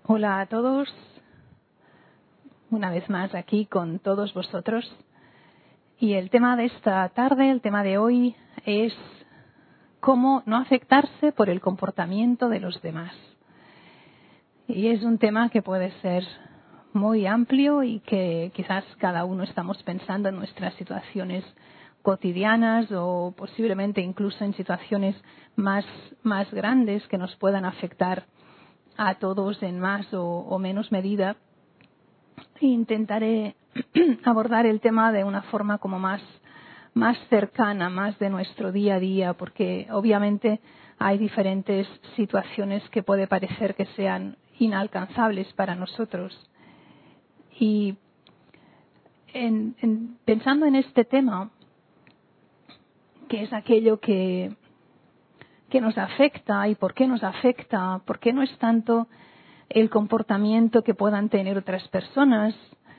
Hola a todos, una vez más aquí con todos vosotros. Y el tema de esta tarde, el tema de hoy, es cómo no afectarse por el comportamiento de los demás. Y es un tema que puede ser muy amplio y que quizás cada uno estamos pensando en nuestras situaciones cotidianas o posiblemente incluso en situaciones más grandes que nos puedan afectar a todos en más o menos medida. Intentaré abordar el tema de una forma como más cercana, más de nuestro día a día, porque obviamente hay diferentes situaciones que puede parecer que sean inalcanzables para nosotros. Y pensando en este tema, que es aquello que nos afecta y por qué nos afecta, por qué no es tanto el comportamiento que puedan tener otras personas,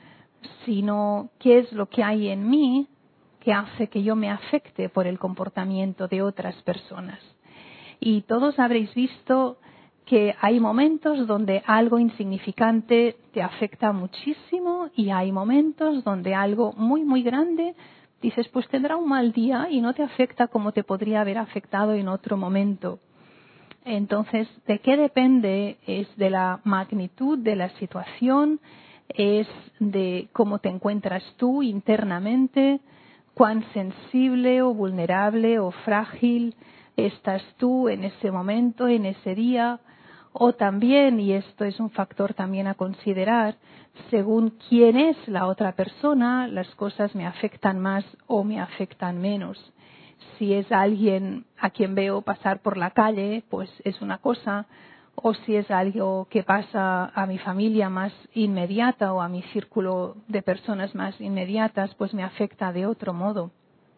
sino qué es lo que hay en mí que hace que yo me afecte por el comportamiento de otras personas. Y todos habréis visto que hay momentos donde algo insignificante te afecta muchísimo y hay momentos donde algo muy grande dices, pues tendrá un mal día y no te afecta como te podría haber afectado en otro momento. Entonces, ¿de qué depende? Es de la magnitud de la situación, es de cómo te encuentras tú internamente, cuán sensible o vulnerable o frágil estás tú en ese momento, en ese día, o también, y esto es un factor también a considerar, según quién es la otra persona, las cosas me afectan más o me afectan menos. Si es alguien a quien veo pasar por la calle, pues es una cosa, o si es algo que pasa a mi familia más inmediata o a mi círculo de personas más inmediatas, pues me afecta de otro modo.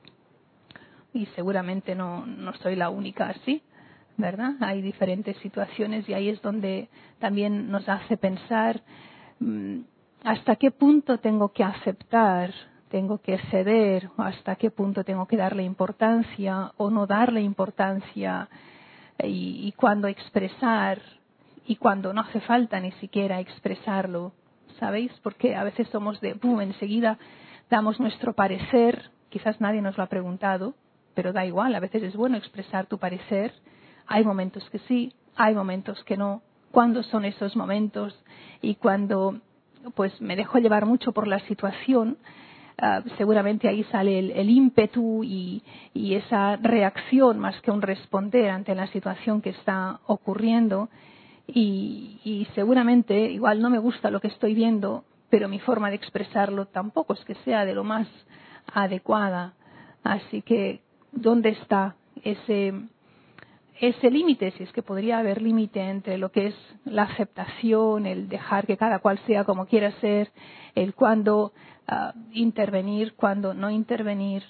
Y seguramente no soy la única así, ¿verdad? Hay diferentes situaciones y ahí es donde también nos hace pensar hasta qué punto tengo que aceptar, tengo que ceder, o hasta qué punto tengo que darle importancia o no darle importancia, y cuándo expresar y cuándo no hace falta ni siquiera expresarlo, ¿sabéis? Porque a veces somos de, enseguida damos nuestro parecer, quizás nadie nos lo ha preguntado, pero da igual, a veces es bueno expresar tu parecer. Hay momentos que sí, hay momentos que no. ¿Cuándo son esos momentos? Y cuando pues me dejo llevar mucho por la situación, seguramente ahí sale el ímpetu y esa reacción más que un responder ante la situación que está ocurriendo. Y seguramente, igual no me gusta lo que estoy viendo, pero mi forma de expresarlo tampoco es que sea de lo más adecuada. Así que, ¿dónde está ese límite? Si es que podría haber límite entre lo que es la aceptación, el dejar que cada cual sea como quiera ser, el cuándo intervenir, cuándo no intervenir.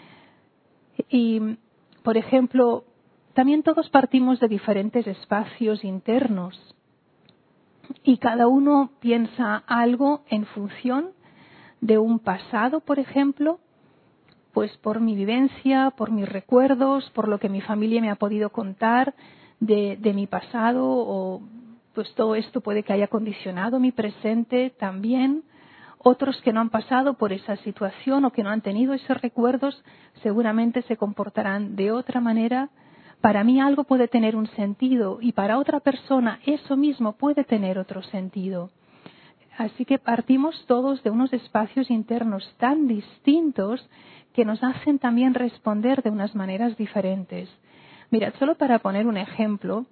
Y, por ejemplo, también todos partimos de diferentes espacios internos y cada uno piensa algo en función de un pasado, por ejemplo, pues por mi vivencia, por mis recuerdos, por lo que mi familia me ha podido contar de mi pasado, o pues todo esto puede que haya condicionado mi presente también. Otros que no han pasado por esa situación o que no han tenido esos recuerdos seguramente se comportarán de otra manera. Para mí algo puede tener un sentido y para otra persona eso mismo puede tener otro sentido. Así que partimos todos de unos espacios internos tan distintos que nos hacen también responder de unas maneras diferentes. Mirad, solo para poner un ejemplo,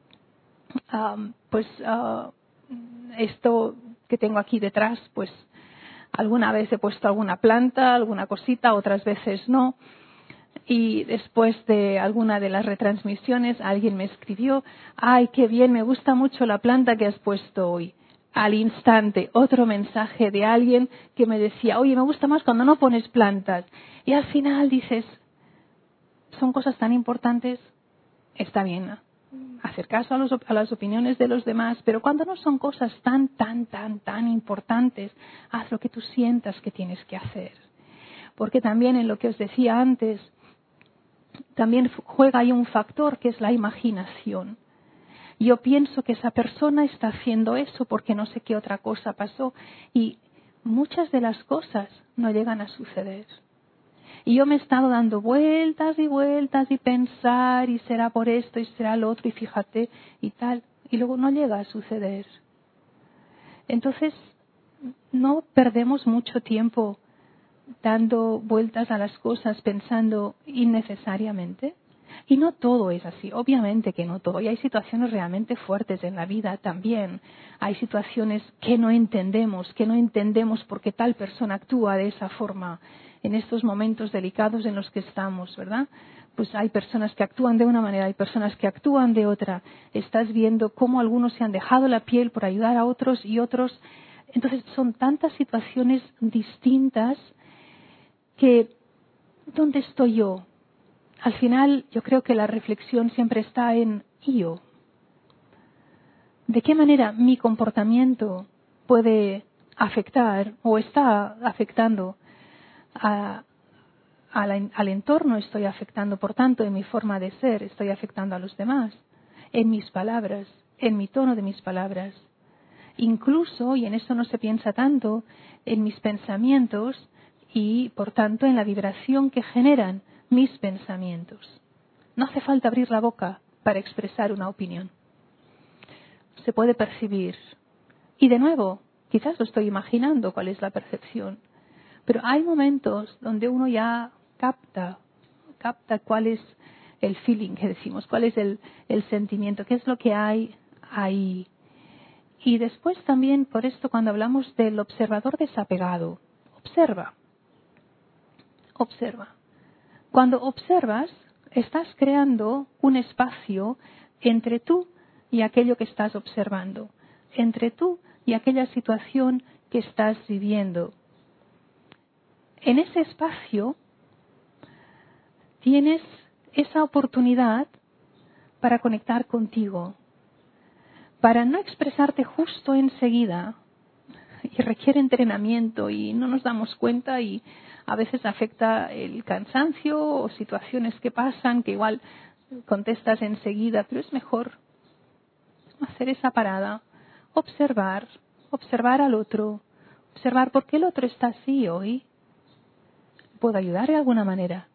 esto que tengo aquí detrás, pues alguna vez he puesto alguna planta, alguna cosita, otras veces no. Y después de alguna de las retransmisiones alguien me escribió, ¡ay, qué bien, me gusta mucho la planta que has puesto hoy! Al instante, otro mensaje de alguien que me decía, oye, me gusta más cuando no pones plantas. Y al final dices, son cosas tan importantes, está bien hacer caso a las opiniones de los demás, pero cuando no son cosas tan importantes, haz lo que tú sientas que tienes que hacer. Porque también en lo que os decía antes, también juega ahí un factor que es la imaginación. Yo pienso que esa persona está haciendo eso porque no sé qué otra cosa pasó. Y muchas de las cosas no llegan a suceder. Y yo me he estado dando vueltas y vueltas y pensar y será por esto y será lo otro y fíjate y tal. Y luego no llega a suceder. Entonces, no perdemos mucho tiempo dando vueltas a las cosas pensando innecesariamente. Y no todo es así, obviamente que no todo. Y hay situaciones realmente fuertes en la vida también. Hay situaciones que no entendemos por qué tal persona actúa de esa forma en estos momentos delicados en los que estamos, ¿verdad? Pues hay personas que actúan de una manera, hay personas que actúan de otra. Estás viendo cómo algunos se han dejado la piel por ayudar a otros y otros. Entonces son tantas situaciones distintas que ¿dónde estoy yo? Al final yo creo que la reflexión siempre está en ¿y yo? ¿De qué manera mi comportamiento puede afectar o está afectando al entorno? Estoy afectando, por tanto, en mi forma de ser, estoy afectando a los demás, en mis palabras, en mi tono de mis palabras. Incluso, y en esto no se piensa tanto, en mis pensamientos y, por tanto, en la vibración que generan mis pensamientos. No hace falta abrir la boca para expresar una opinión. Se puede percibir. Y de nuevo, quizás lo estoy imaginando cuál es la percepción, pero hay momentos donde uno ya capta cuál es el feeling que decimos, cuál es el sentimiento, qué es lo que hay ahí. Y después también, por esto, cuando hablamos del observador desapegado, observa. Cuando observas, estás creando un espacio entre tú y aquello que estás observando, entre tú y aquella situación que estás viviendo. En ese espacio tienes esa oportunidad para conectar contigo, para no expresarte justo enseguida, y requiere entrenamiento y no nos damos cuenta y a veces afecta el cansancio o situaciones que pasan que igual contestas enseguida, pero es mejor hacer esa parada, observar al otro, observar por qué el otro está así hoy. ¿Puedo ayudar de alguna manera?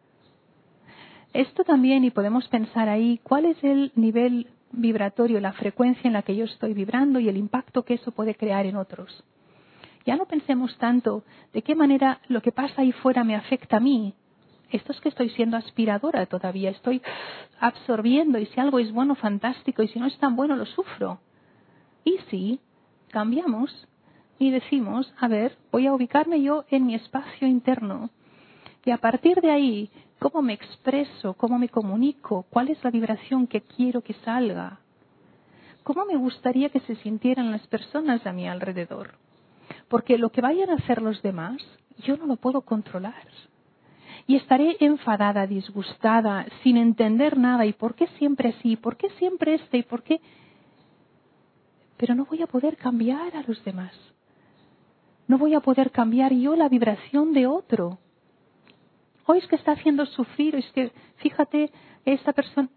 Esto también, y podemos pensar ahí, ¿cuál es el nivel vibratorio, la frecuencia en la que yo estoy vibrando y el impacto que eso puede crear en otros? Ya no pensemos tanto de qué manera lo que pasa ahí fuera me afecta a mí. Esto es que estoy siendo aspiradora todavía, estoy absorbiendo y si algo es bueno, fantástico, y si no es tan bueno, lo sufro. Y si cambiamos y decimos, a ver, voy a ubicarme yo en mi espacio interno y a partir de ahí, ¿cómo me expreso? ¿Cómo me comunico? ¿Cuál es la vibración que quiero que salga? ¿Cómo me gustaría que se sintieran las personas a mi alrededor? Porque lo que vayan a hacer los demás, yo no lo puedo controlar. Y estaré enfadada, disgustada, sin entender nada. ¿Y por qué siempre así? ¿Por qué siempre este? ¿Y por qué? Pero no voy a poder cambiar a los demás. No voy a poder cambiar yo la vibración de otro. Hoy es que está haciendo sufrir, es que, fíjate, esta persona.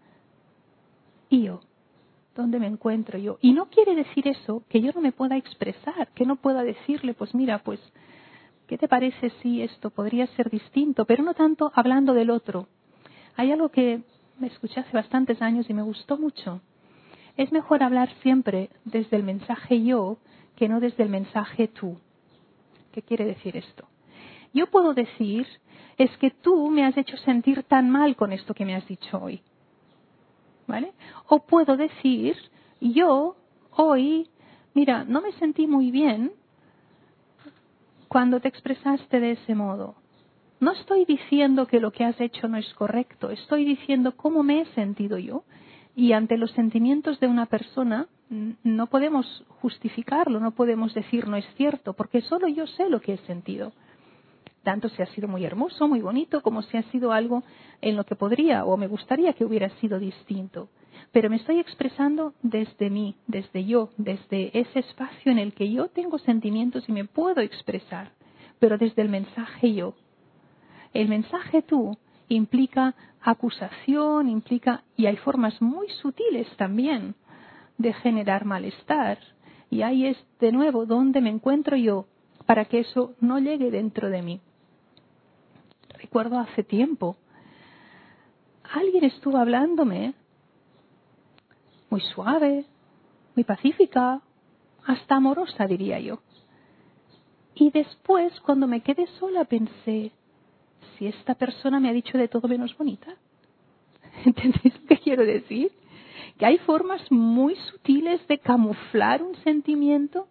Y yo, ¿dónde me encuentro yo? Y no quiere decir eso que yo no me pueda expresar, que no pueda decirle, pues mira, pues, ¿qué te parece si esto podría ser distinto? Pero no tanto hablando del otro. Hay algo que me escuché hace bastantes años y me gustó mucho. Es mejor hablar siempre desde el mensaje yo que no desde el mensaje tú. ¿Qué quiere decir esto? Yo puedo decir, es que tú me has hecho sentir tan mal con esto que me has dicho hoy. ¿Vale? O puedo decir, yo hoy, mira, no me sentí muy bien cuando te expresaste de ese modo. No estoy diciendo que lo que has hecho no es correcto, estoy diciendo cómo me he sentido yo. Y ante los sentimientos de una persona no podemos justificarlo, no podemos decir no es cierto, porque solo yo sé lo que he sentido. Tanto si ha sido muy hermoso, muy bonito, como si ha sido algo en lo que podría o me gustaría que hubiera sido distinto. Pero me estoy expresando desde mí, desde yo, desde ese espacio en el que yo tengo sentimientos y me puedo expresar, pero desde el mensaje yo. El mensaje tú implica acusación, y hay formas muy sutiles también de generar malestar. Y ahí es de nuevo donde me encuentro yo para que eso no llegue dentro de mí. Recuerdo hace tiempo, alguien estuvo hablándome muy suave, muy pacífica, hasta amorosa, diría yo. Y después, cuando me quedé sola, pensé, si esta persona me ha dicho de todo menos bonita. ¿Entendéis lo que quiero decir? Que hay formas muy sutiles de camuflar un sentimiento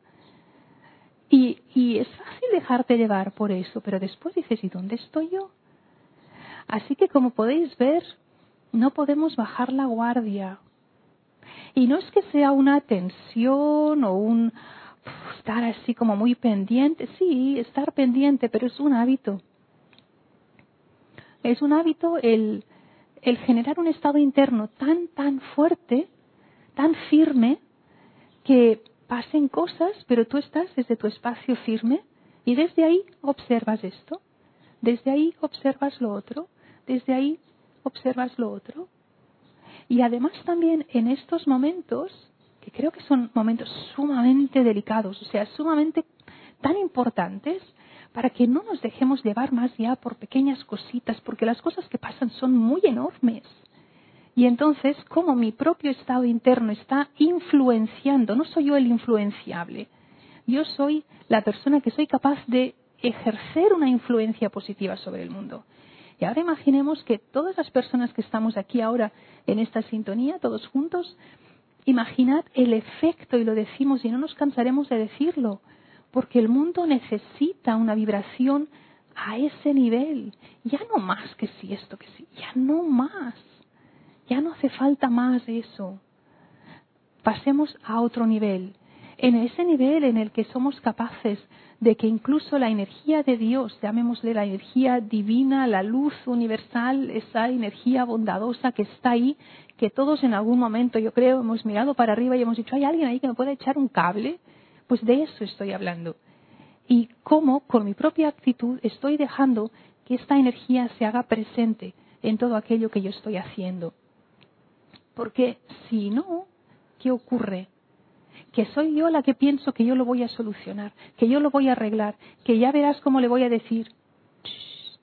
y es fácil dejarte llevar por eso, pero después dices, ¿y dónde estoy yo? Así que como podéis ver, no podemos bajar la guardia. Y no es que sea una tensión o un estar así como muy pendiente. Sí, estar pendiente, pero es un hábito. Es un hábito el generar un estado interno tan fuerte, tan firme, que pasen cosas, pero tú estás desde tu espacio firme y desde ahí observas esto, desde ahí observas lo otro, desde ahí observas lo otro. Y además también en estos momentos, que creo que son momentos sumamente delicados, o sea, sumamente tan importantes, para que no nos dejemos llevar más ya por pequeñas cositas, porque las cosas que pasan son muy enormes. Y entonces, como mi propio estado interno está influenciando, no soy yo el influenciable, yo soy la persona que soy capaz de ejercer una influencia positiva sobre el mundo. Y ahora imaginemos que todas las personas que estamos aquí ahora en esta sintonía, todos juntos, imaginad el efecto, y lo decimos y no nos cansaremos de decirlo, porque el mundo necesita una vibración a ese nivel. Ya no más que si esto, que sí, ya no más. Ya no hace falta más de eso. Pasemos a otro nivel. En ese nivel en el que somos capaces de que incluso la energía de Dios, llamémosle la energía divina, la luz universal, esa energía bondadosa que está ahí, que todos en algún momento, yo creo, hemos mirado para arriba y hemos dicho, ¿hay alguien ahí que me pueda echar un cable? Pues de eso estoy hablando. Y cómo, con mi propia actitud, estoy dejando que esta energía se haga presente en todo aquello que yo estoy haciendo. Porque si no, ¿qué ocurre? Que soy yo la que pienso que yo lo voy a solucionar, que yo lo voy a arreglar, que ya verás cómo le voy a decir. Shh.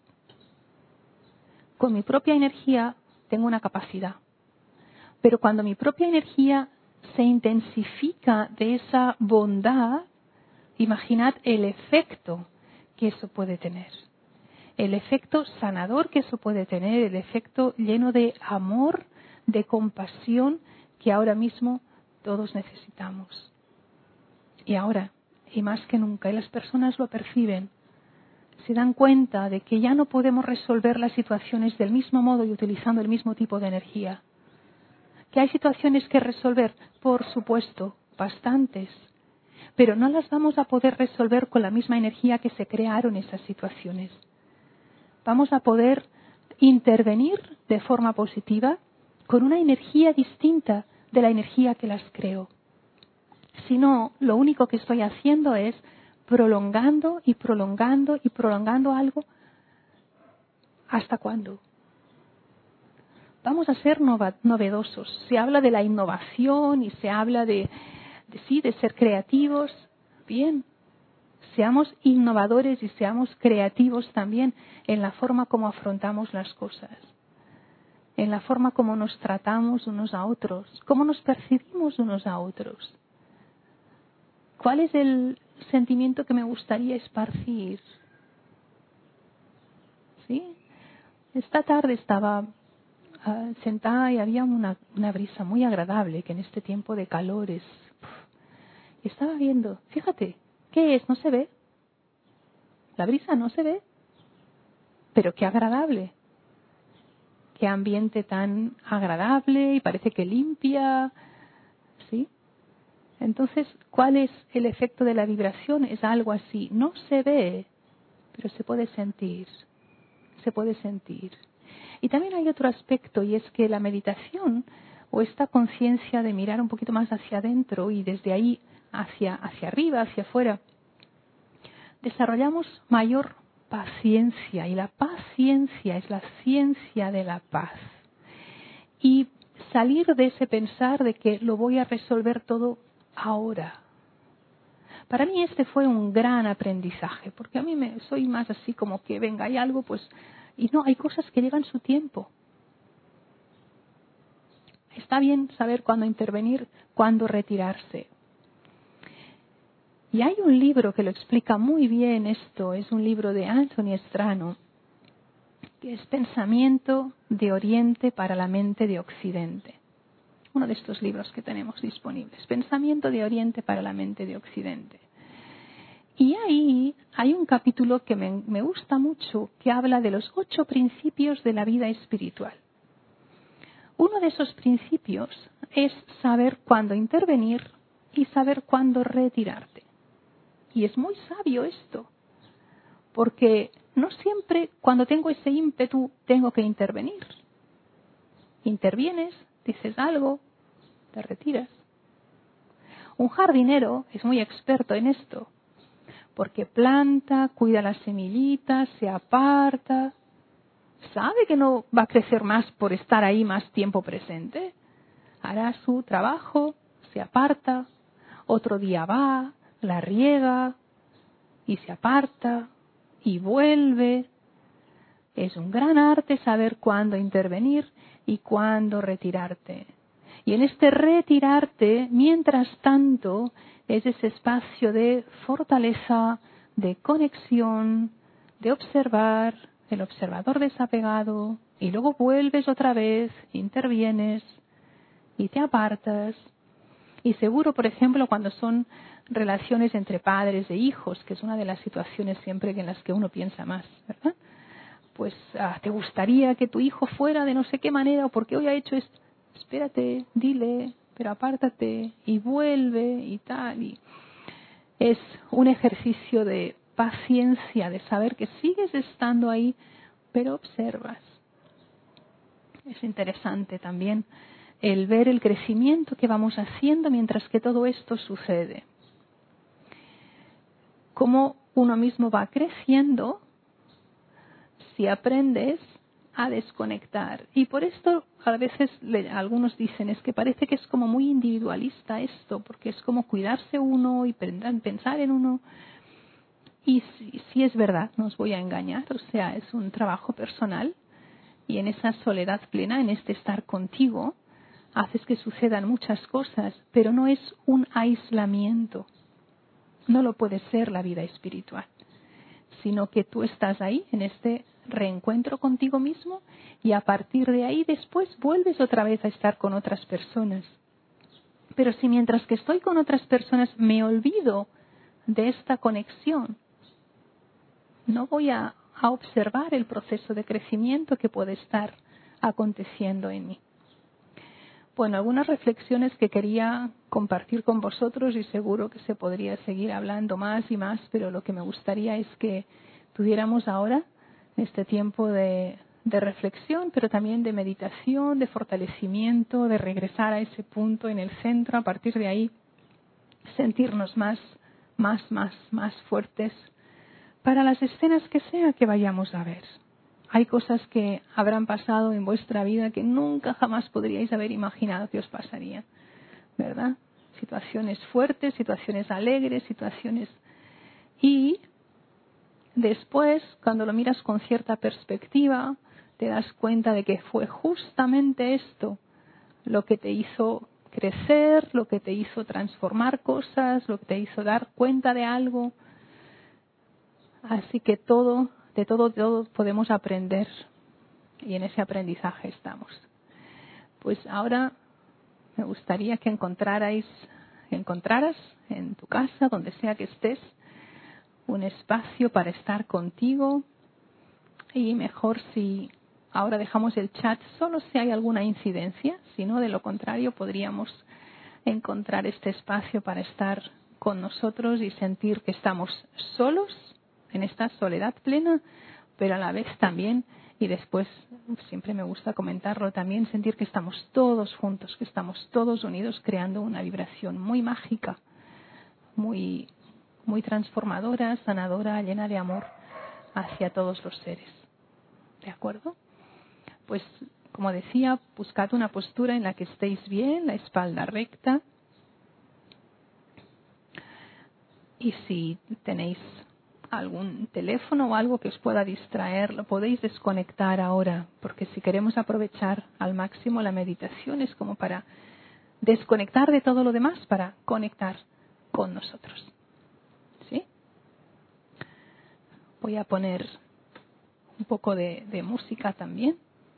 Con mi propia energía tengo una capacidad. Pero cuando mi propia energía se intensifica de esa bondad, imaginad el efecto que eso puede tener. El efecto sanador que eso puede tener, el efecto lleno de amor, de compasión que ahora mismo todos necesitamos. Y ahora, y más que nunca, y las personas lo perciben, se dan cuenta de que ya no podemos resolver las situaciones del mismo modo y utilizando el mismo tipo de energía. Que hay situaciones que resolver, por supuesto, bastantes, pero no las vamos a poder resolver con la misma energía que se crearon esas situaciones. Vamos a poder intervenir de forma positiva con una energía distinta de la energía que las creó. Si no, lo único que estoy haciendo es prolongando y prolongando y prolongando algo. ¿Hasta cuándo? Vamos a ser novedosos. Se habla de la innovación y se habla de ser creativos. Bien, seamos innovadores y seamos creativos también en la forma como afrontamos las cosas, en la forma como nos tratamos unos a otros, cómo nos percibimos unos a otros. ¿Cuál es el sentimiento que me gustaría esparcir? ¿Sí? Esta tarde estaba sentada y había una brisa muy agradable, que en este tiempo de calor es... Y estaba viendo, fíjate, ¿qué es? ¿No se ve? La brisa no se ve, pero qué agradable. Qué ambiente tan agradable y parece que limpia, ¿sí? Entonces, ¿cuál es el efecto de la vibración? Es algo así. No se ve, pero se puede sentir. Se puede sentir. Y también hay otro aspecto, y es que la meditación o esta conciencia de mirar un poquito más hacia adentro y desde ahí hacia arriba, hacia afuera, desarrollamos mayor paciencia, y la paciencia es la ciencia de la paz. Y salir de ese pensar de que lo voy a resolver todo ahora. Para mí este fue un gran aprendizaje, porque a mí soy más así como que venga, hay algo, pues, y no, hay cosas que llevan su tiempo. Está bien saber cuándo intervenir, cuándo retirarse. Y hay un libro que lo explica muy bien esto, es un libro de Anthony Strano, que es Pensamiento de Oriente para la mente de Occidente. Uno de estos libros que tenemos disponibles, Pensamiento de Oriente para la mente de Occidente. Y ahí hay un capítulo que me gusta mucho, que habla de los 8 principios de la vida espiritual. Uno de esos principios es saber cuándo intervenir y saber cuándo retirarte. Y es muy sabio esto, porque no siempre cuando tengo ese ímpetu tengo que intervenir. Intervienes, dices algo, te retiras. Un jardinero es muy experto en esto, porque planta, cuida las semillitas, se aparta, sabe que no va a crecer más por estar ahí más tiempo presente. Hará su trabajo, se aparta, otro día va, la riega y se aparta y vuelve. Es un gran arte saber cuándo intervenir y cuándo retirarte. Y en este retirarte, mientras tanto, es ese espacio de fortaleza, de conexión, de observar, el observador desapegado, y luego vuelves otra vez, intervienes y te apartas. Y seguro, por ejemplo, cuando son relaciones entre padres e hijos, que es una de las situaciones siempre en las que uno piensa más, ¿verdad? Pues te gustaría que tu hijo fuera de no sé qué manera, o porque hoy ha hecho esto. Espérate, dile, pero apártate y vuelve y tal. Y es un ejercicio de paciencia, de saber que sigues estando ahí, pero observas. Es interesante también el ver el crecimiento que vamos haciendo mientras que todo esto sucede. Cómo uno mismo va creciendo si aprendes a desconectar. Y por esto a veces algunos dicen, es que parece que es como muy individualista esto, porque es como cuidarse uno y pensar en uno. Y sí es verdad, no os voy a engañar, o sea, es un trabajo personal y en esa soledad plena, en este estar contigo, haces que sucedan muchas cosas, pero no es un aislamiento. No lo puede ser la vida espiritual, sino que tú estás ahí en este reencuentro contigo mismo y a partir de ahí después vuelves otra vez a estar con otras personas. Pero si mientras que estoy con otras personas me olvido de esta conexión, no voy a observar el proceso de crecimiento que puede estar aconteciendo en mí. Bueno, algunas reflexiones que quería compartir con vosotros y seguro que se podría seguir hablando más y más, pero lo que me gustaría es que tuviéramos ahora este tiempo de reflexión, pero también de meditación, de fortalecimiento, de regresar a ese punto en el centro, a partir de ahí sentirnos más fuertes para las escenas que sea que vayamos a ver. Hay cosas que habrán pasado en vuestra vida que nunca jamás podríais haber imaginado que os pasarían, ¿verdad? Situaciones fuertes, situaciones alegres, situaciones... Y después, cuando lo miras con cierta perspectiva, te das cuenta de que fue justamente esto lo que te hizo crecer, lo que te hizo transformar cosas, lo que te hizo dar cuenta de algo. Así que de todo podemos aprender y en ese aprendizaje estamos. Pues ahora me gustaría que encontraras en tu casa, donde sea que estés, un espacio para estar contigo y mejor si ahora dejamos el chat solo si hay alguna incidencia, si no, de lo contrario podríamos encontrar este espacio para estar con nosotros y sentir que estamos solos en esta soledad plena, pero a la vez también, y después siempre me gusta comentarlo también, sentir que estamos todos juntos, que estamos todos unidos creando una vibración muy mágica, muy transformadora, sanadora, llena de amor hacia todos los seres. ¿De acuerdo? Pues como decía, buscad una postura en la que estéis bien, la espalda recta. Y si tenéis algún teléfono o algo que os pueda distraer, lo podéis desconectar ahora, porque si queremos aprovechar al máximo la meditación es como para desconectar de todo lo demás para conectar con nosotros. ¿Sí? Voy a poner un poco de música también.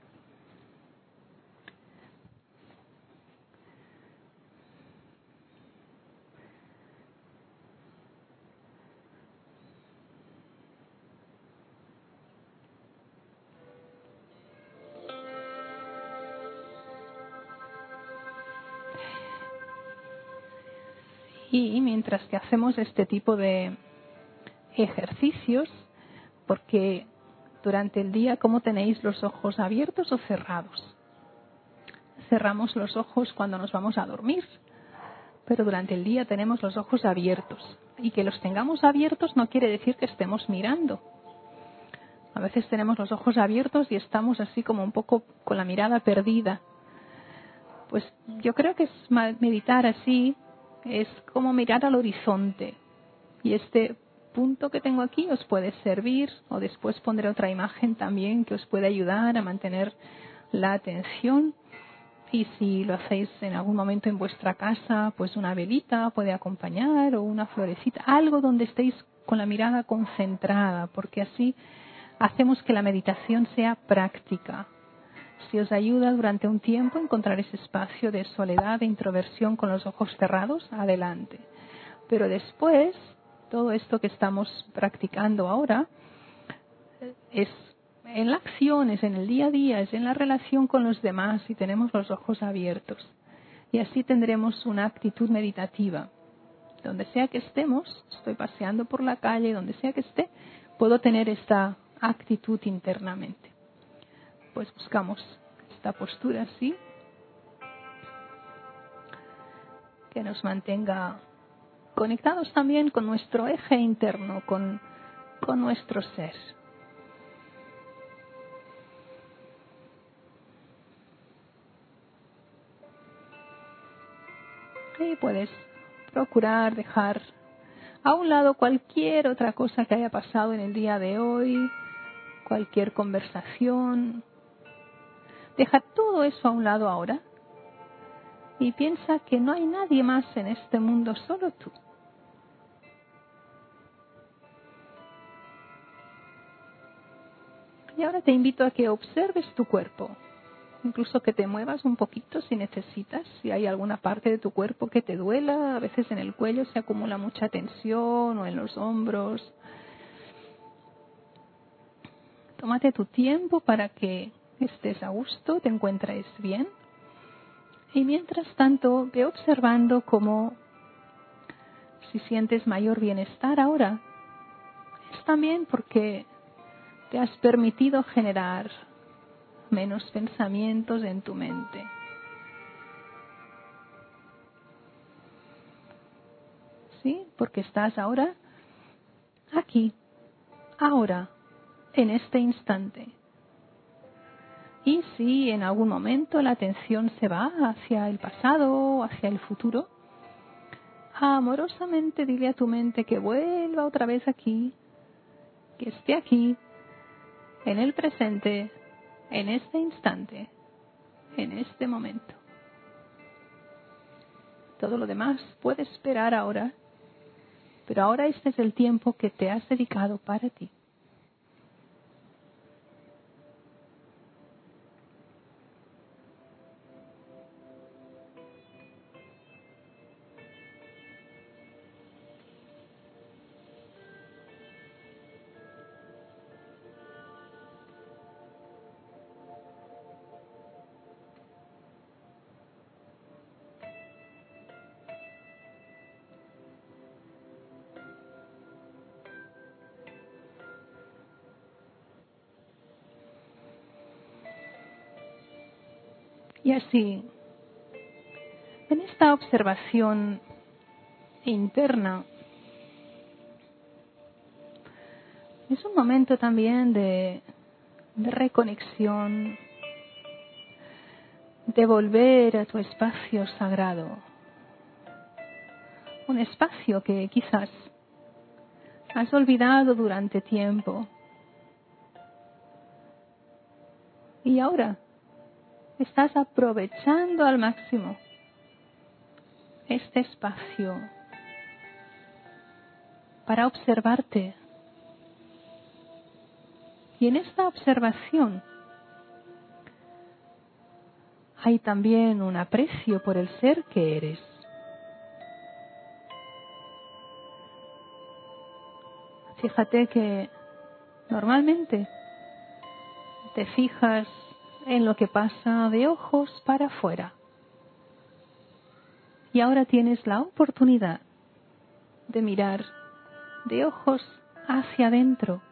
Y mientras que hacemos este tipo de ejercicios, porque durante el día, ¿cómo tenéis los ojos abiertos o cerrados? Cerramos los ojos cuando nos vamos a dormir, pero durante el día tenemos los ojos abiertos. Y que los tengamos abiertos no quiere decir que estemos mirando. A veces tenemos los ojos abiertos y estamos así como un poco con la mirada perdida. Pues yo creo que meditar así es como mirar al horizonte. Y este punto que tengo aquí os puede servir, o después pondré otra imagen también que os puede ayudar a mantener la atención. Y si lo hacéis en algún momento en vuestra casa, pues una velita puede acompañar o una florecita, algo donde estéis con la mirada concentrada, porque así hacemos que la meditación sea práctica. Si os ayuda durante un tiempo a encontrar ese espacio de soledad e introversión con los ojos cerrados, adelante. Pero después, todo esto que estamos practicando ahora es en la acción, es en el día a día, es en la relación con los demás y tenemos los ojos abiertos. Y así tendremos una actitud meditativa. Donde sea que estemos, estoy paseando por la calle, donde sea que esté, puedo tener esta actitud internamente. Pues buscamos esta postura así, que nos mantenga conectados también con nuestro eje interno, con nuestro ser. Y puedes procurar dejar a un lado cualquier otra cosa que haya pasado en el día de hoy, cualquier conversación. Deja todo eso a un lado ahora y piensa que no hay nadie más en este mundo, solo tú. Y ahora te invito a que observes tu cuerpo, incluso que te muevas un poquito si necesitas, si hay alguna parte de tu cuerpo que te duela, a veces en el cuello se acumula mucha tensión o en los hombros. Tómate tu tiempo para que estés a gusto, te encuentres bien. Y mientras tanto, ve observando cómo, si sientes mayor bienestar ahora, es también porque te has permitido generar menos pensamientos en tu mente. ¿Sí? Porque estás ahora aquí, ahora, en este instante. Y si en algún momento la atención se va hacia el pasado o hacia el futuro, amorosamente dile a tu mente que vuelva otra vez aquí, que esté aquí, en el presente, en este instante, en este momento. Todo lo demás puede esperar ahora, pero ahora este es el tiempo que te has dedicado para ti. Y así, en esta observación interna, es un momento también de reconexión de volver a tu espacio sagrado. Un espacio que quizás has olvidado durante tiempo. Y ahora estás aprovechando al máximo este espacio para observarte. Y en esta observación hay también un aprecio por el ser que eres. Fíjate que normalmente te fijas en lo que pasa de ojos para afuera. Y ahora tienes la oportunidad de mirar de ojos hacia adentro.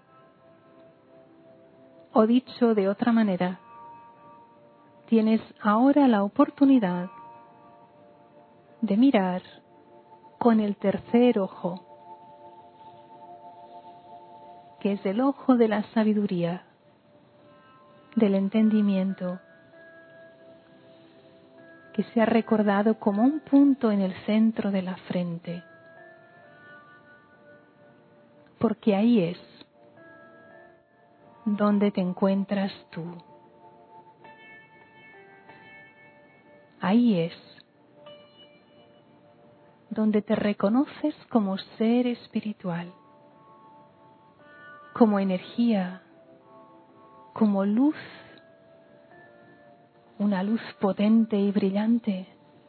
O dicho de otra manera, tienes ahora la oportunidad de mirar con el tercer ojo, que es el ojo de la sabiduría, del entendimiento, que se ha recordado como un punto en el centro de la frente, porque ahí es donde te encuentras tú. Ahí es donde te reconoces como ser espiritual, como energía, como luz, una luz potente y brillante.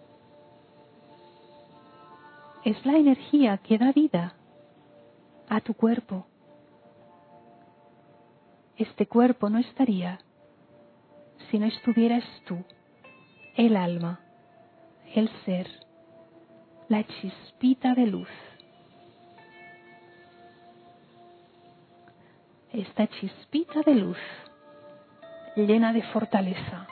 Es la energía que da vida a tu cuerpo. Este cuerpo no estaría si no estuvieras tú, el alma, el ser, la chispita de luz. Esta chispita de luz llena de fortaleza.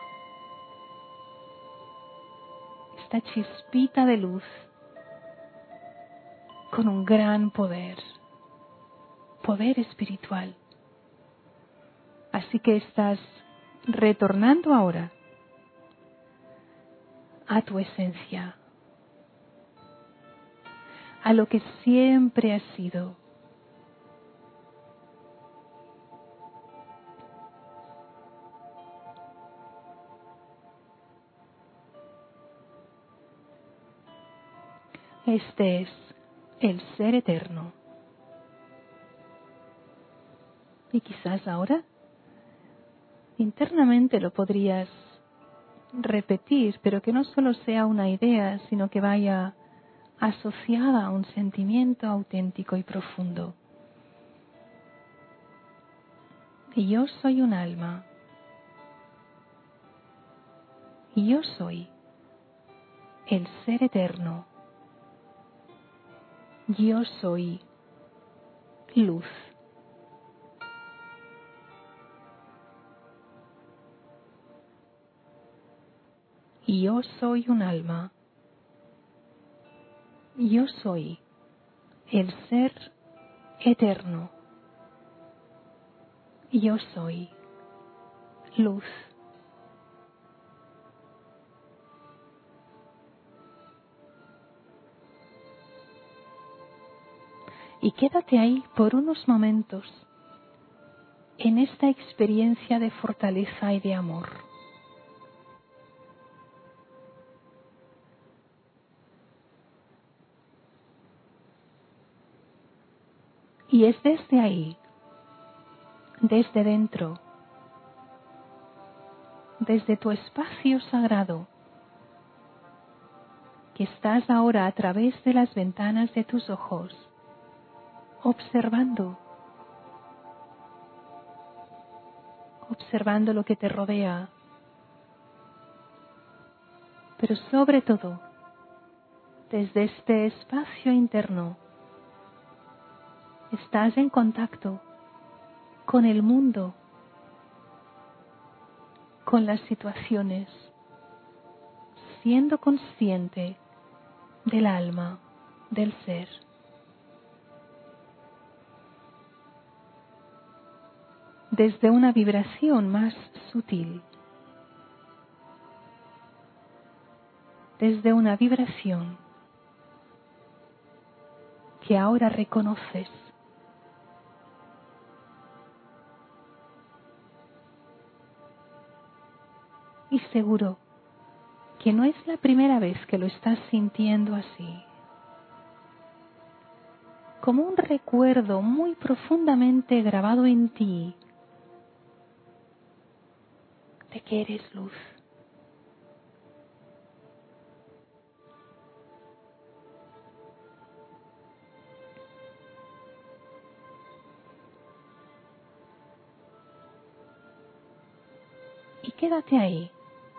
Esta chispita de luz con un gran poder, poder espiritual. Así que estás retornando ahora a tu esencia, a lo que siempre has sido. Este es el ser eterno. Y quizás ahora internamente lo podrías repetir, pero que no solo sea una idea, sino que vaya asociada a un sentimiento auténtico y profundo. Y yo soy un alma. Y yo soy el ser eterno. Yo soy luz. Y yo soy un alma. Yo soy el ser eterno. Yo soy luz. Y quédate ahí por unos momentos en esta experiencia de fortaleza y de amor. Y es desde ahí, desde dentro, desde tu espacio sagrado, que estás ahora a través de las ventanas de tus ojos, observando lo que te rodea, pero sobre todo, desde este espacio interno, estás en contacto con el mundo, con las situaciones, siendo consciente del alma, del ser. Desde una vibración más sutil. desde una vibración que ahora reconoces. Y seguro que no es la primera vez que lo estás sintiendo así. Como un recuerdo muy profundamente grabado en ti de que eres luz. Y quédate ahí,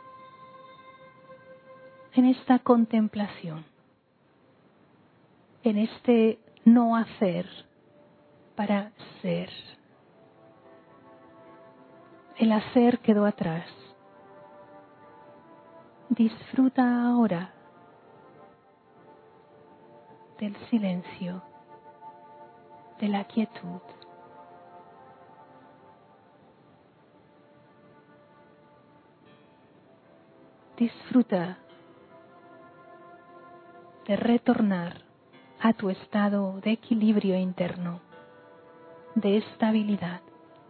en esta contemplación, en este no hacer para ser. El hacer quedó atrás. Disfruta ahora del silencio, de la quietud. Disfruta de retornar a tu estado de equilibrio interno, de estabilidad.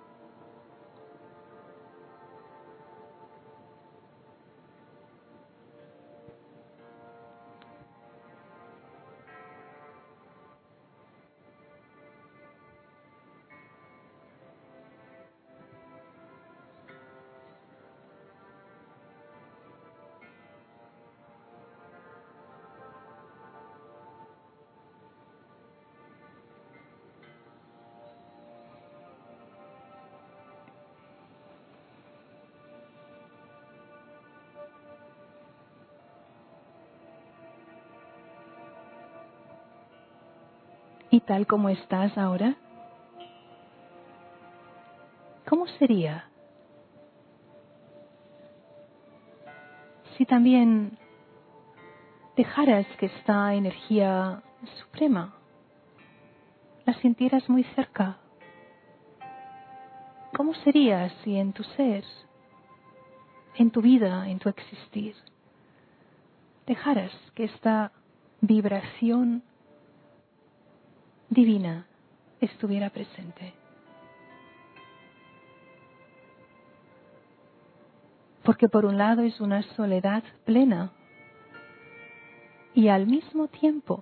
¿Y tal como estás ahora? ¿Cómo sería si también dejaras que esta energía suprema la sintieras muy cerca? ¿Cómo sería si en tu ser, en tu vida, en tu existir, dejaras que esta vibración divina estuviera presente? Porque por un lado es una soledad plena y al mismo tiempo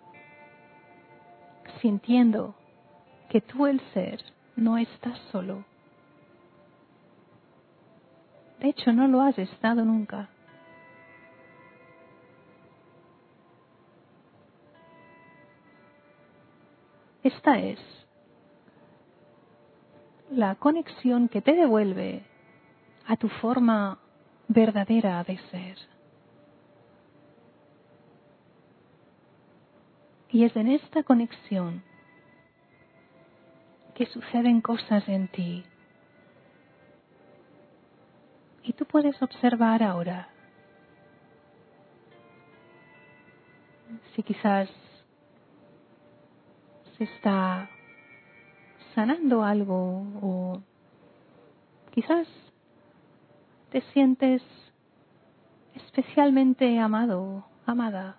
sintiendo que tú, el ser, no estás solo. De hecho, no lo has estado nunca. Esta es la conexión que te devuelve a tu forma verdadera de ser. Y es en esta conexión que suceden cosas en ti. Y tú puedes observar ahora si quizás se está sanando algo o quizás te sientes especialmente amado, amada.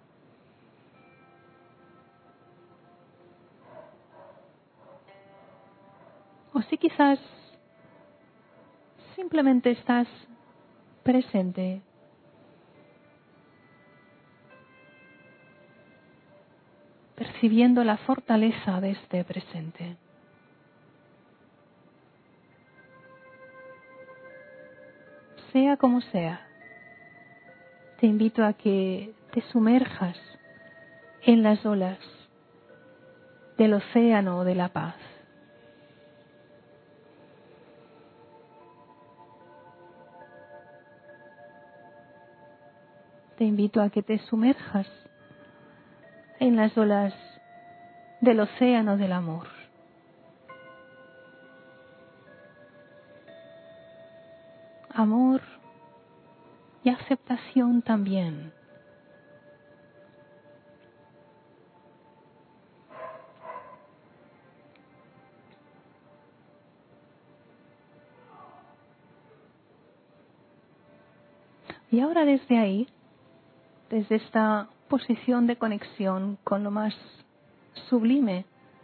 O si quizás simplemente estás presente, percibiendo la fortaleza de este presente. Sea como sea, te invito a que te sumerjas en las olas del océano de la paz. Te invito a que te sumerjas en las olas del océano del amor. Amor y aceptación también. Y ahora desde ahí, desde esta posición de conexión con lo más sublime,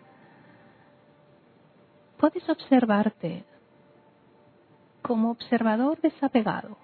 puedes observarte como observador desapegado.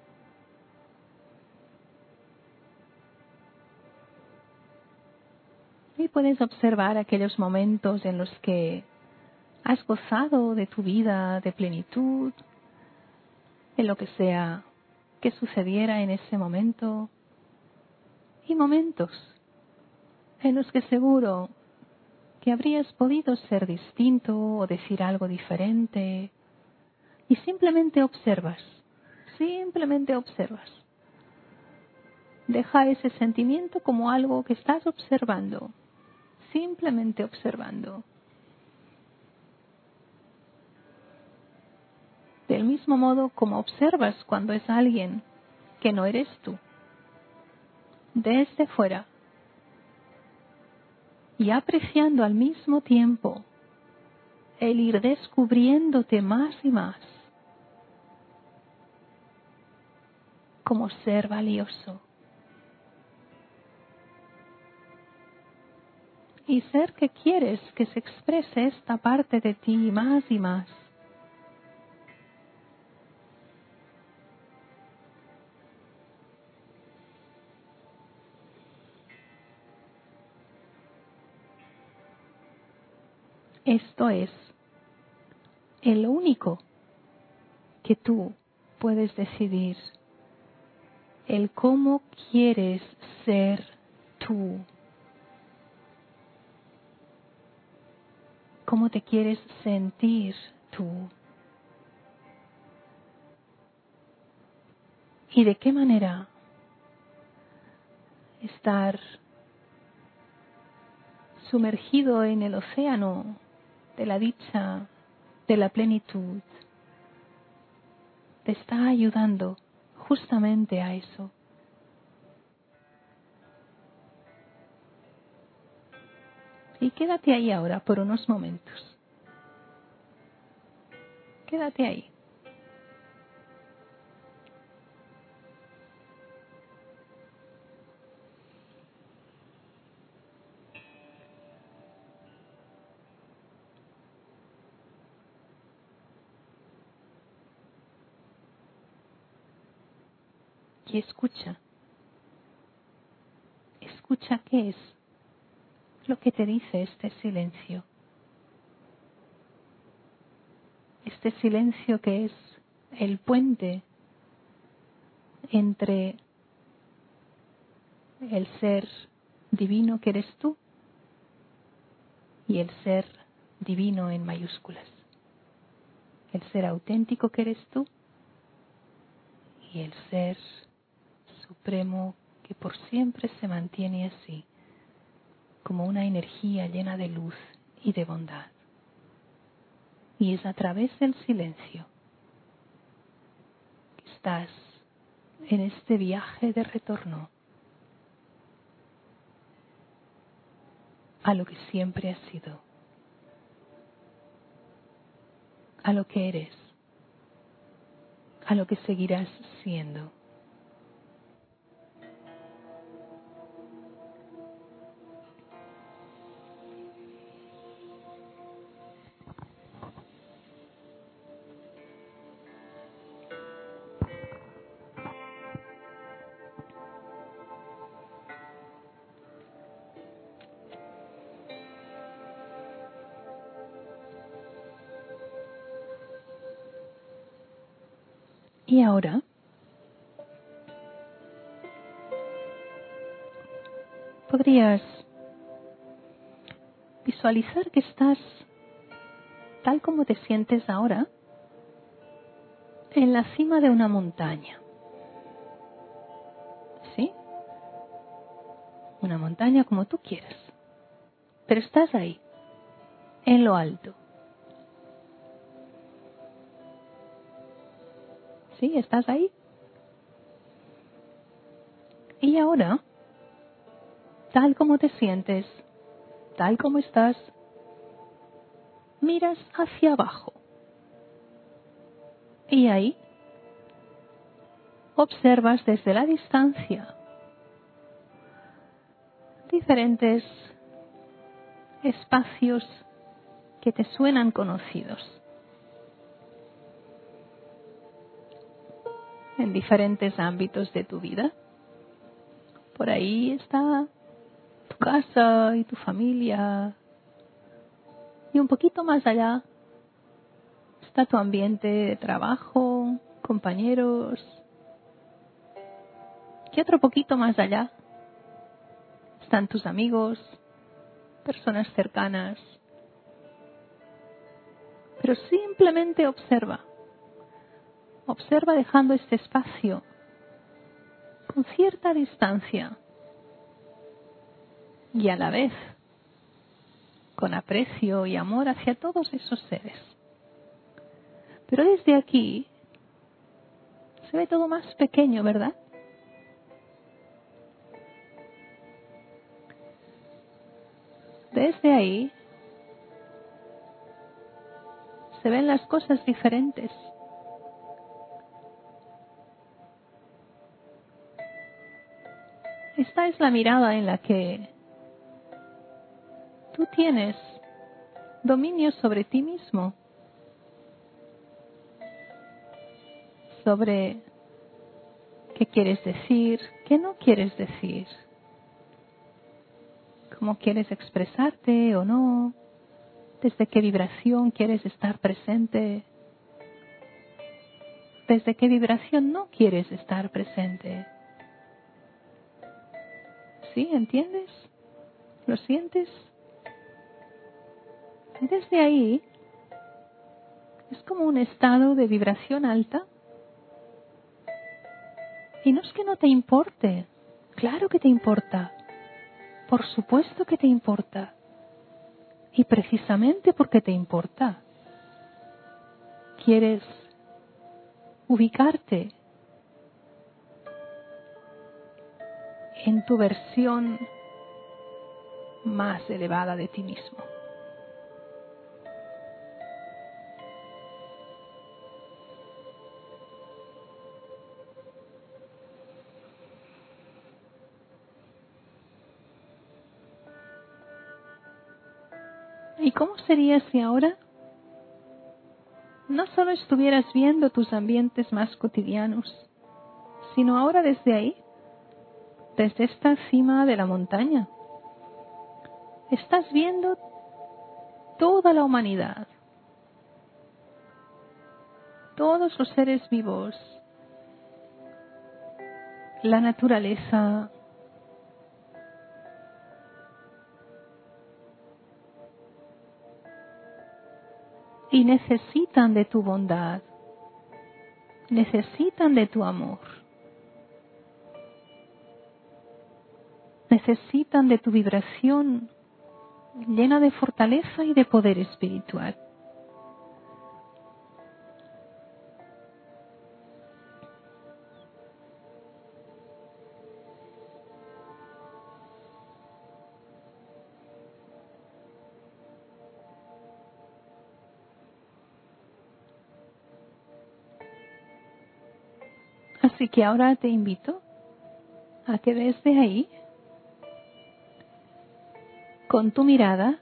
Y puedes observar aquellos momentos en los que has gozado de tu vida de plenitud, en lo que sea que sucediera en ese momento, y momentos en los que seguro que habrías podido ser distinto o decir algo diferente, y simplemente observas. Deja ese sentimiento como algo que estás observando, simplemente observando. Del mismo modo como observas cuando es alguien que no eres tú, desde fuera, y apreciando al mismo tiempo el ir descubriéndote más y más como ser valioso. Y ser que quieres que se exprese esta parte de ti más y más. Esto es lo único que tú puedes decidir, el cómo quieres ser tú, cómo te quieres sentir tú y de qué manera estar sumergido en el océano de la dicha, de la plenitud, te está ayudando justamente a eso. Y quédate ahí ahora por unos momentos. Quédate ahí. Y escucha. Escucha qué es lo que te dice este silencio. Este silencio que es el puente entre el ser divino que eres tú y el ser divino en mayúsculas. El ser auténtico que eres tú y el ser supremo que por siempre se mantiene así, como una energía llena de luz y de bondad. Y es a través del silencio que estás en este viaje de retorno a lo que siempre has sido, a lo que eres, a lo que seguirás siendo. Y ahora podrías visualizar que estás, tal como te sientes ahora, en la cima de una montaña. ¿Sí? Una montaña como tú quieras. Pero estás ahí, en lo alto. ¿Sí? ¿Estás ahí? Y ahora, tal como te sientes, tal como estás, miras hacia abajo. Y ahí observas desde la distancia diferentes espacios que te suenan conocidos, en diferentes ámbitos de tu vida. Por ahí está tu casa y tu familia, y un poquito más allá está tu ambiente de trabajo, compañeros, y otro poquito más allá están tus amigos, personas cercanas. Pero simplemente observa. Observa dejando este espacio con cierta distancia y a la vez con aprecio y amor hacia todos esos seres. Pero desde aquí se ve todo más pequeño, ¿verdad? Desde ahí se ven las cosas diferentes. Esta es la mirada en la que tú tienes dominio sobre ti mismo, sobre qué quieres decir, qué no quieres decir, cómo quieres expresarte o no, desde qué vibración quieres estar presente, desde qué vibración no quieres estar presente. ¿Sí? ¿Entiendes? ¿Lo sientes? Y desde ahí es como un estado de vibración alta. Y no es que no te importe, claro que te importa, por supuesto que te importa. Y precisamente porque te importa, quieres ubicarte en tu versión más elevada de ti mismo. ¿Y cómo sería si ahora no solo estuvieras viendo tus ambientes más cotidianos, sino ahora desde ahí, desde esta cima de la montaña, estás viendo toda la humanidad, todos los seres vivos, la naturaleza, y necesitan de tu bondad, necesitan de tu amor, necesitan de tu vibración llena de fortaleza y de poder espiritual. Así que ahora te invito a que desde ahí, con tu mirada,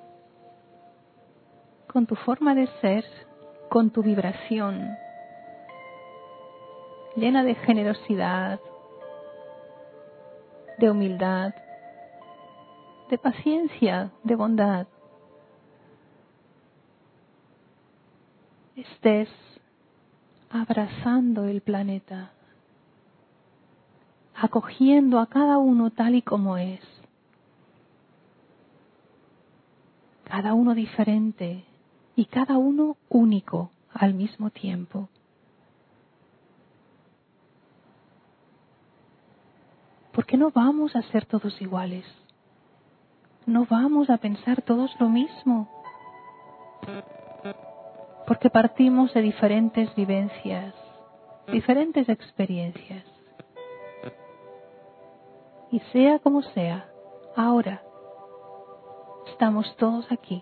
con tu forma de ser, con tu vibración llena de generosidad, de humildad, de paciencia, de bondad, estés abrazando el planeta, acogiendo a cada uno tal y como es, cada uno diferente y cada uno único al mismo tiempo. Porque no vamos a ser todos iguales, no vamos a pensar todos lo mismo, porque partimos de diferentes vivencias, diferentes experiencias. Y sea como sea, ahora estamos todos aquí.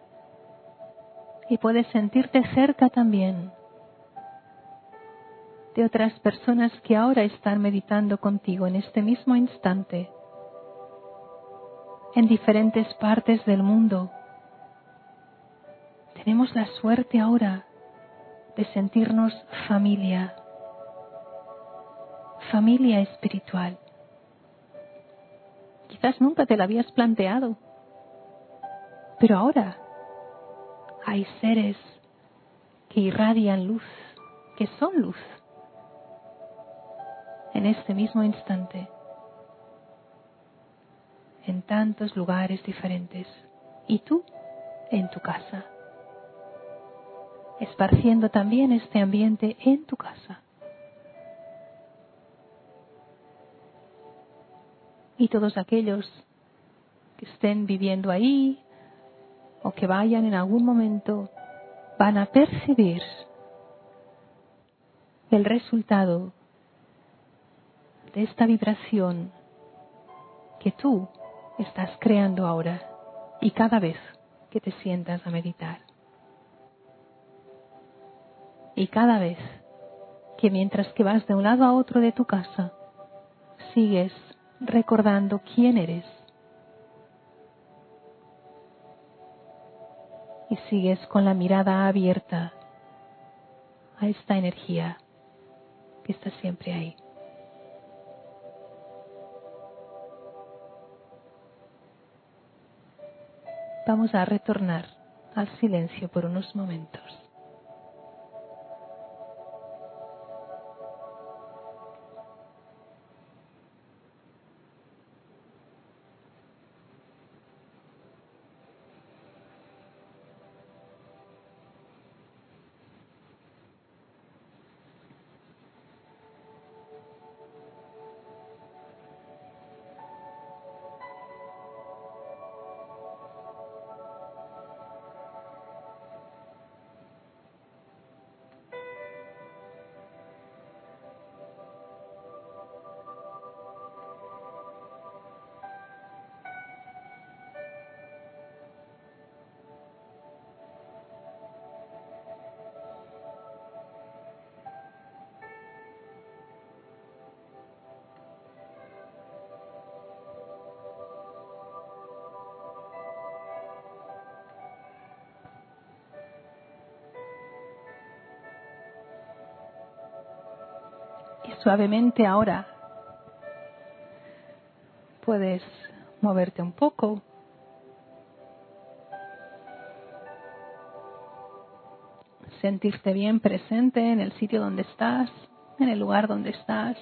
Y puedes sentirte cerca también de otras personas que ahora están meditando contigo en este mismo instante, en diferentes partes del mundo. Tenemos la suerte ahora de sentirnos familia, familia espiritual. Quizás nunca te lo habías planteado, pero ahora hay seres que irradian luz, que son luz, en este mismo instante, en tantos lugares diferentes, y tú en tu casa, esparciendo también este ambiente en tu casa. Y todos aquellos que estén viviendo ahí o que vayan en algún momento van a percibir el resultado de esta vibración que tú estás creando ahora y cada vez que te sientas a meditar. Y cada vez que mientras que vas de un lado a otro de tu casa, sigues recordando quién eres y sigues con la mirada abierta a esta energía que está siempre ahí. Vamos a retornar al silencio por unos momentos. Y suavemente ahora puedes moverte un poco. Sentirte bien presente en el sitio donde estás, en el lugar donde estás.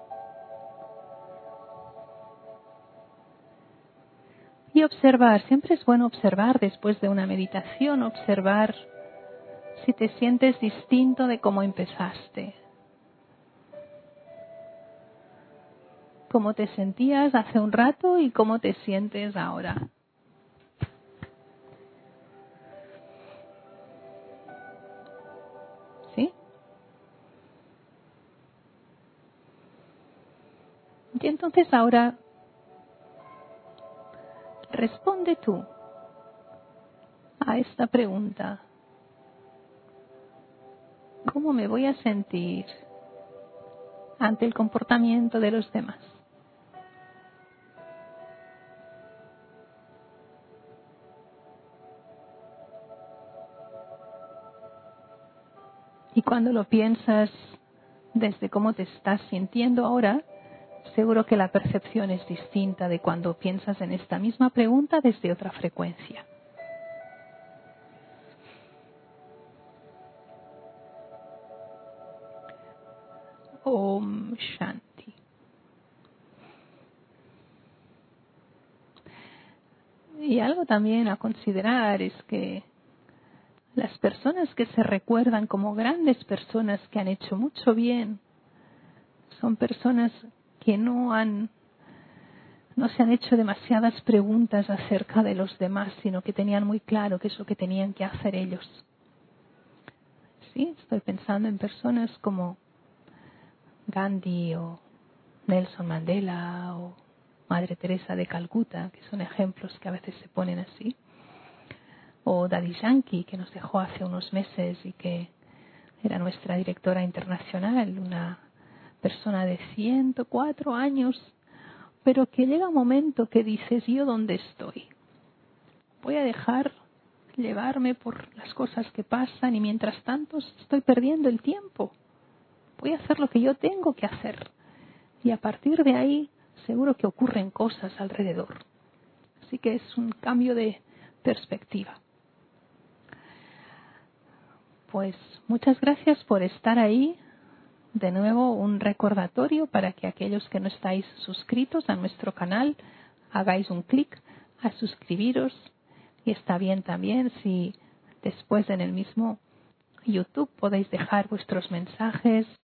Y observar, siempre es bueno observar después de una meditación, observar si te sientes distinto de cómo empezaste. Cómo te sentías hace un rato y cómo te sientes ahora. ¿Sí? Y entonces ahora responde tú a esta pregunta. ¿Cómo me voy a sentir ante el comportamiento de los demás? Y cuando lo piensas desde cómo te estás sintiendo ahora, seguro que la percepción es distinta de cuando piensas en esta misma pregunta desde otra frecuencia. Om Shanti. Y algo también a considerar es que las personas que se recuerdan como grandes personas que han hecho mucho bien son personas que no se han hecho demasiadas preguntas acerca de los demás, sino que tenían muy claro qué es lo que tenían que hacer ellos. Sí, estoy pensando en personas como Gandhi o Nelson Mandela o Madre Teresa de Calcuta, que son ejemplos que a veces se ponen así. O Daddy Yankee, que nos dejó hace unos meses y que era nuestra directora internacional, una persona de 104 años, pero que llega un momento que dices, ¿yo dónde estoy? Voy a dejar llevarme por las cosas que pasan y mientras tanto estoy perdiendo el tiempo. Voy a hacer lo que yo tengo que hacer. Y a partir de ahí seguro que ocurren cosas alrededor. Así que es un cambio de perspectiva. Pues muchas gracias por estar ahí. De nuevo, un recordatorio para que aquellos que no estáis suscritos a nuestro canal hagáis un clic a suscribiros. Y está bien también si después en el mismo YouTube podéis dejar vuestros mensajes